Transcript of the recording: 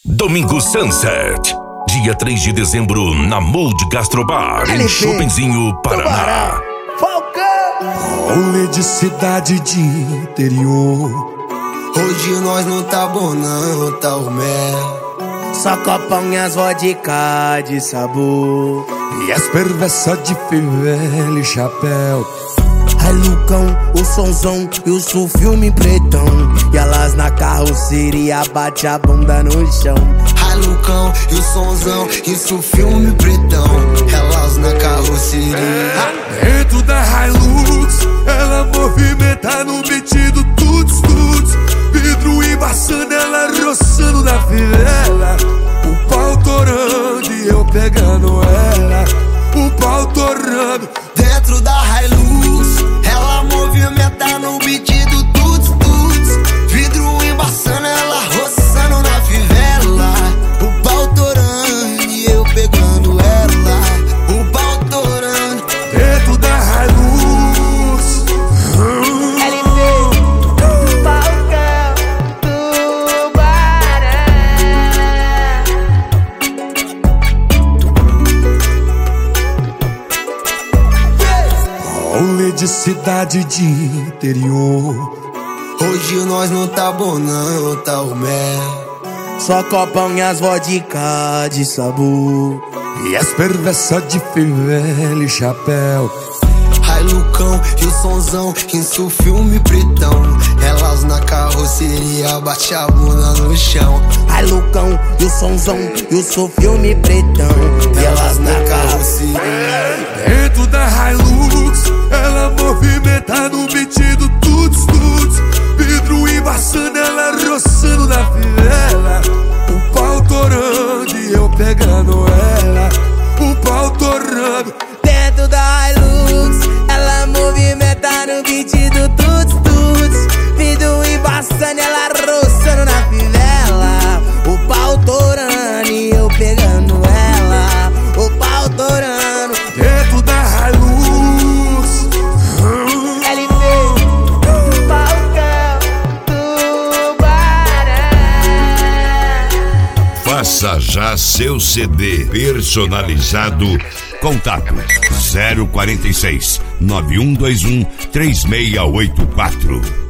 Domingo Sunset, dia 3 de dezembro, na Mold Gastrobar, em Chopinzinho, Paraná. Rolê de cidade de interior. Hoje nós não tá bom não, tá o mel. Só copão e as vodka de sabor. E as perversas de fivela e chapéu. Ai Lucão, o sonzão e o filme pretão. E elas na carroceria bate a bunda no chão. Ai Lucão, e o sonzão e o filme pretão. Elas na carroceria. Dentro da Hilux, ela movimenta no beat do tuts tuts. Vidro embaçando, ela roçando na fivela. O pau torando e eu pegando ela. O pau torando. Dentro da Hilux, ela movimenta no beat do tuts tuts. Vidro embaçando, ela roçando na fivela. O pau torando e eu pegando ela. O pau torando. Dentro da Hilux. LP, Falcão, Tubarão. Rolê de cidade de interior. Hoje nós não tá bom não, tá o mel. Só copão e as vodka de sabor. E as perversas de fivela e chapéu. Ai Lucão e o sonzão, isso filme pretão. Elas na carroceria bate a bunda no chão. Ai Lucão e o sonzão e o filme pretão. E elas na carroceria. Dentro da Hilux, ela movimenta no beat do tuts tuts. Vidro embaçando, ela roçando na fivela. O pau torando e eu pegando ela. O pau torando. Dentro da Hilux, ela movimenta no beat do tuts tuts. Vidro embaçando, ela roçando na fivela. O pau torando e eu pegando ela. O pau torando. Dentro da Hilux. LP, Falcão, Tubarão. Faça já seu CD personalizado. Contato 046 9121 3684.